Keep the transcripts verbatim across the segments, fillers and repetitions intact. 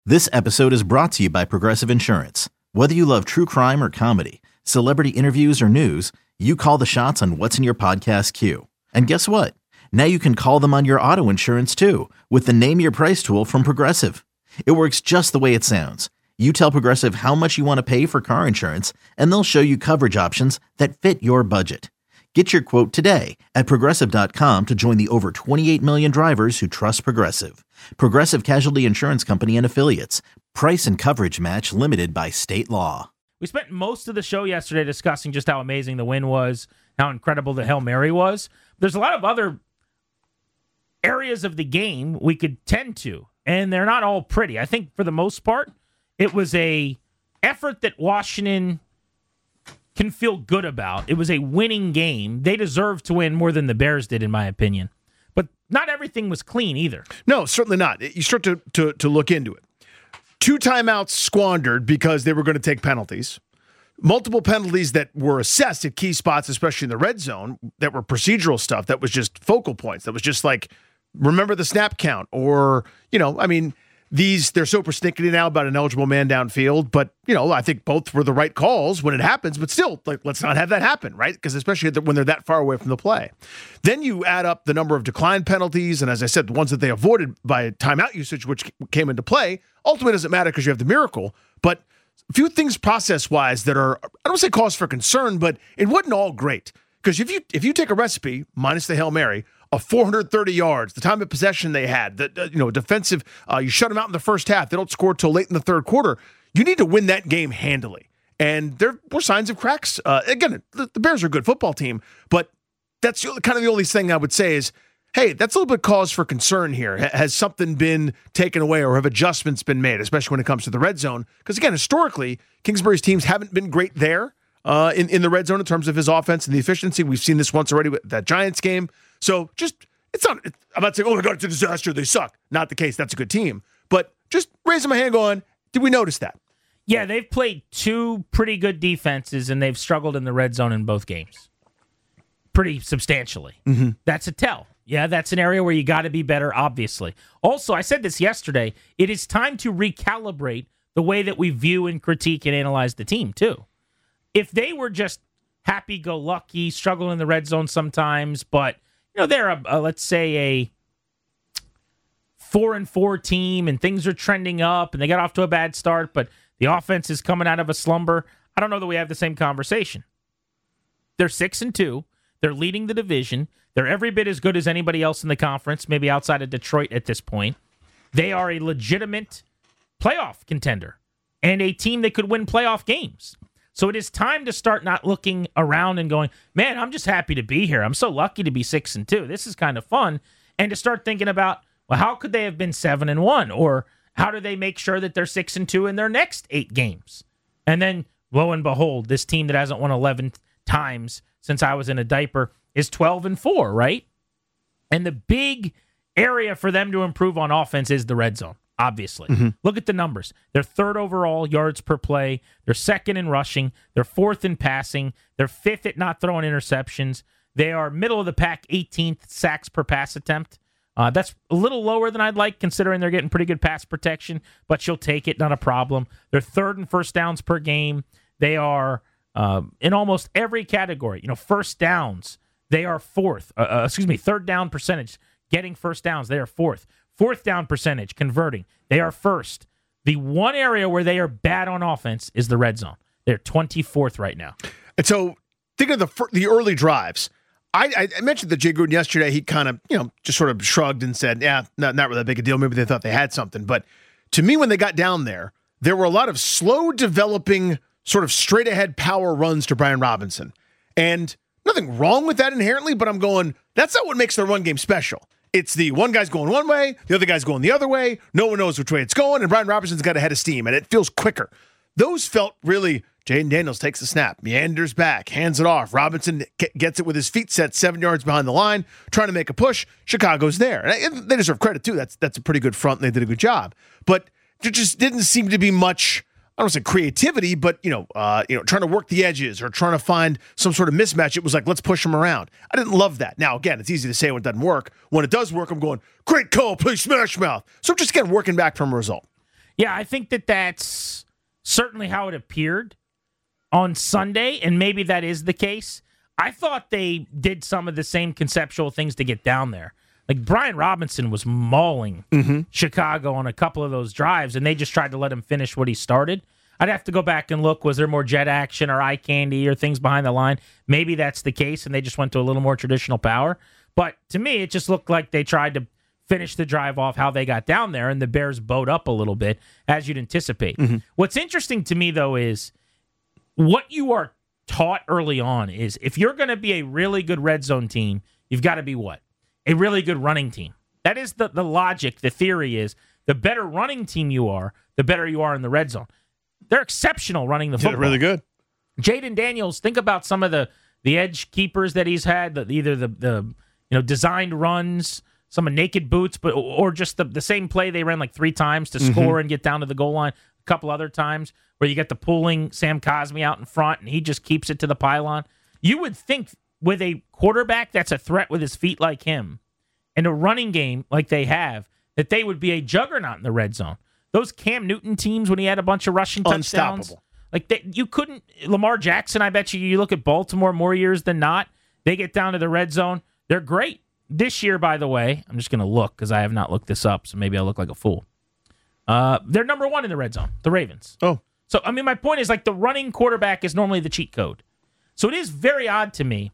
This episode is brought to you by Progressive Insurance. Whether you love true crime or comedy, celebrity interviews or news, you call the shots on what's in your podcast queue. And guess what? Now you can call them on your auto insurance too with the Name Your Price tool from Progressive. It works just the way it sounds. You tell Progressive how much you want to pay for car insurance, and they'll show you coverage options that fit your budget. Get your quote today at Progressive dot com to join the over twenty-eight million drivers who trust Progressive. Progressive Casualty Insurance Company and Affiliates. Price and coverage match limited by state law. We spent most of the show yesterday discussing just how amazing the win was, how incredible the Hail Mary was. There's a lot of other areas of the game we could tend to, and they're not all pretty. I think for the most part, it was a effort that Washington can feel good about. It was a winning game. They deserved to win more than the Bears did, in my opinion. But not everything was clean either. No, certainly not. You start to, to, to look into it. Two timeouts squandered because they were going to take penalties. Multiple penalties that were assessed at key spots, especially in the red zone, that were procedural stuff, that was just focal points. That was just like, remember the snap count. Or, you know, I mean, these, they're so persnickety now about an eligible man downfield, but, you know, I think both were the right calls when it happens, but still, like, let's not have that happen, right? Because especially when they're that far away from the play. Then you add up the number of declined penalties, and as I said, the ones that they avoided by timeout usage, which came into play, ultimately doesn't matter because you have the miracle, but a few things process-wise that are, I don't say cause for concern, but it wasn't all great. Because if you if you take a recipe, minus the Hail Mary, of four hundred thirty yards, the time of possession they had, the uh, you know defensive, uh, you shut them out in the first half. They don't score till late in the third quarter. You need to win that game handily, and there were signs of cracks. Uh, again, the, the Bears are a good football team, but that's kind of the only thing I would say is, hey, that's a little bit cause for concern here. H- has something been taken away, or have adjustments been made, especially when it comes to the red zone? Because again, historically, Kingsbury's teams haven't been great there uh, in in the red zone in terms of his offense and the efficiency. We've seen this once already with that Giants game. So just, it's not, it, I'm not saying, oh my God, it's a disaster, they suck. Not the case, that's a good team. But just raising my hand going, did we notice that? Yeah, they've played two pretty good defenses, and they've struggled in the red zone in both games. Pretty substantially. Mm-hmm. That's a tell. Yeah, that's an area where you got to be better, obviously. Also, I said this yesterday, it is time to recalibrate the way that we view and critique and analyze the team, too. If they were just happy-go-lucky, struggle in the red zone sometimes, but you know, they're, a, a, let's say, a four and four team, and things are trending up, and they got off to a bad start, but the offense is coming out of a slumber. I don't know that we have the same conversation. They're six and two. They're leading the division. They're every bit as good as anybody else in the conference, maybe outside of Detroit at this point. They are a legitimate playoff contender and a team that could win playoff games. So it is time to start not looking around and going, man, I'm just happy to be here. I'm so lucky to be six and two. This is kind of fun. And to start thinking about, well, how could they have been seven and one? Or how do they make sure that they're six and two in their next eight games? And then, lo and behold, this team that hasn't won eleven times since I was in a diaper is twelve and four, right? And the big area for them to improve on offense is the red zone. Obviously. Mm-hmm. Look at the numbers. They're third overall yards per play. They're second in rushing. They're fourth in passing. They're fifth at not throwing interceptions. They are middle of the pack, eighteenth sacks per pass attempt. Uh, that's a little lower than I'd like, considering they're getting pretty good pass protection, but you'll take it, not a problem. They're third in first downs per game. They are uh, in almost every category. You know, first downs, they are fourth. Uh, uh, excuse me, third down percentage, getting first downs, they are fourth. Fourth down percentage, converting, they are first. The one area where they are bad on offense is the red zone. They're twenty-fourth right now. And so think of the the early drives. I, I mentioned that Jay Gruden yesterday. He kind of, you know, just sort of shrugged and said, yeah, not, not really that big a deal. Maybe they thought they had something. But to me, when they got down there, there were a lot of slow developing sort of straight ahead power runs to Brian Robinson. And nothing wrong with that inherently, but I'm going, that's not what makes their run game special. It's the one guy's going one way, the other guy's going the other way. No one knows which way it's going, and Brian Robinson's got a head of steam, and it feels quicker. Those felt really, Jaden Daniels takes the snap, meanders back, hands it off. Robinson gets it with his feet set seven yards behind the line, trying to make a push. Chicago's there. And they deserve credit, too. That's that's a pretty good front, and they did a good job. But there just didn't seem to be much, I don't say creativity, but, you know, uh, you know, trying to work the edges or trying to find some sort of mismatch. It was like, let's push them around. I didn't love that. Now, again, it's easy to say when it doesn't work. When it does work, I'm going, great call, play smash mouth. So just, again, working back from a result. Yeah, I think that that's certainly how it appeared on Sunday, and maybe that is the case. I thought they did some of the same conceptual things to get down there. Like Brian Robinson was mauling mm-hmm. Chicago on a couple of those drives, and they just tried to let him finish what he started. I'd have to go back and look. Was there more jet action or eye candy or things behind the line? Maybe that's the case, and they just went to a little more traditional power. But to me, it just looked like they tried to finish the drive off how they got down there, and the Bears bowed up a little bit, as you'd anticipate. Mm-hmm. What's interesting to me, though, is what you are taught early on is if you're going to be a really good red zone team, you've got to be what? A really good running team. That is the, the logic. The theory is the better running team you are, the better you are in the red zone. They're exceptional running the football. Yeah, really good. Jayden Daniels, think about some of the, the edge keepers that he's had, the, either the, the you know designed runs, some of naked boots, but or just the, the same play they ran like three times to mm-hmm. score and get down to the goal line. A couple other times where you get the pulling Sam Cosmi out in front and he just keeps it to the pylon. You would think with a quarterback that's a threat with his feet like him and a running game like they have, that they would be a juggernaut in the red zone. Those Cam Newton teams when he had a bunch of rushing touchdowns. Unstoppable. Like they, you couldn't, Lamar Jackson, I bet you, you look at Baltimore more years than not, they get down to the red zone. They're great. This year, by the way, I'm just going to look because I have not looked this up, so maybe I'll look like a fool. Uh, they're number one in the red zone, the Ravens. Oh. So, I mean, my point is like the running quarterback is normally the cheat code. So it is very odd to me.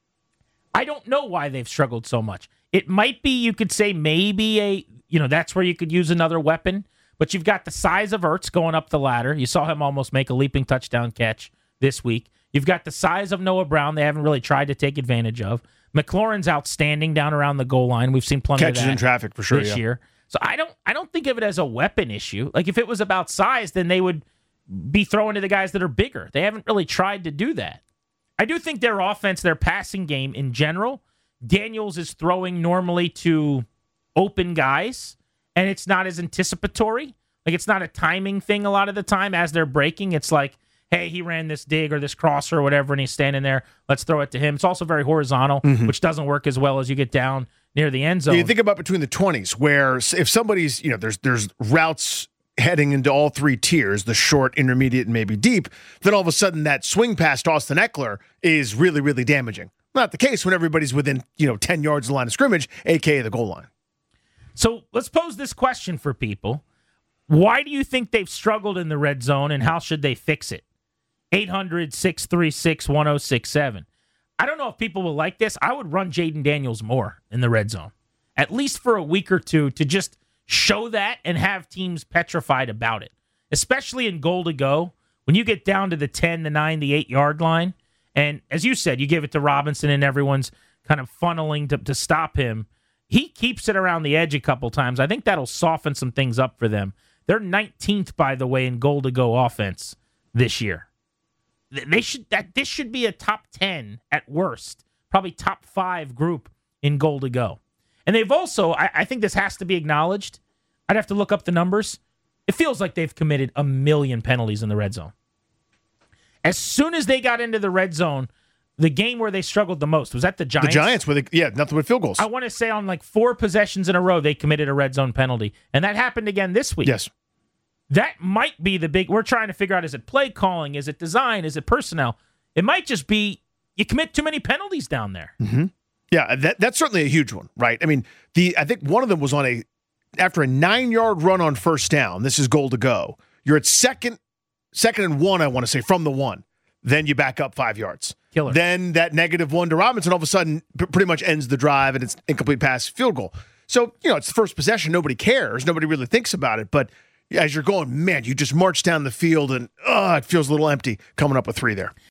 I don't know why they've struggled so much. It might be, you could say maybe a, you know, that's where you could use another weapon. But you've got the size of Ertz going up the ladder. You saw him almost make a leaping touchdown catch this week. You've got the size of Noah Brown they haven't really tried to take advantage of. McLaurin's outstanding down around the goal line. We've seen plenty Catches of that in traffic for sure this yeah. year. So I don't I don't think of it as a weapon issue. Like if it was about size, then they would be throwing to the guys that are bigger. They haven't really tried to do that. I do think their offense, their passing game in general, Daniels is throwing normally to open guys, and it's not as anticipatory. Like, it's not a timing thing a lot of the time as they're breaking. It's like, hey, he ran this dig or this crosser or whatever, and he's standing there. Let's throw it to him. It's also very horizontal, mm-hmm. which doesn't work as well as you get down near the end zone. You think about between the twenties, where if somebody's, you know, there's there's routes heading into all three tiers, the short, intermediate, and maybe deep, then all of a sudden that swing past Austin Eckler is really, really damaging. Not the case when everybody's within, you know, ten yards of the line of scrimmage, a k a the goal line. So let's pose this question for people. Why do you think they've struggled in the red zone, and how should they fix it? eight hundred, six three six, one oh six seven. I don't know if people will like this. I would run Jayden Daniels more in the red zone, at least for a week or two, to just show that and have teams petrified about it, especially in goal to go. When you get down to the ten, the nine, the eight-yard line, and as you said, you give it to Robinson and everyone's kind of funneling to, to stop him. He keeps it around the edge a couple times. I think that'll soften some things up for them. They're nineteenth, by the way, in goal-to-go offense this year. They should that this should be a top ten at worst, probably top five group in goal-to-go. And they've also, I, I think this has to be acknowledged. I'd have to look up the numbers. It feels like they've committed a million penalties in the red zone. As soon as they got into the red zone, the game where they struggled the most was that the Giants. The Giants, with yeah, nothing but field goals. I want to say on like four possessions in a row, they committed a red zone penalty. And that happened again this week. Yes. That might be the big, we're trying to figure out, is it play calling? Is it design? Is it personnel? It might just be you commit too many penalties down there. Mm-hmm. Yeah, that, that's certainly a huge one, right? I mean, the I think one of them was on a, after a nine-yard run on first down, this is goal to go. You're at second, second and one, I want to say, from the one. Then you back up five yards. Killer. Then that negative one to Robinson all of a sudden p- pretty much ends the drive, and it's incomplete pass, field goal. So, you know, it's the first possession. Nobody cares. Nobody really thinks about it. But as you're going, man, you just march down the field, and oh, it feels a little empty coming up with three there.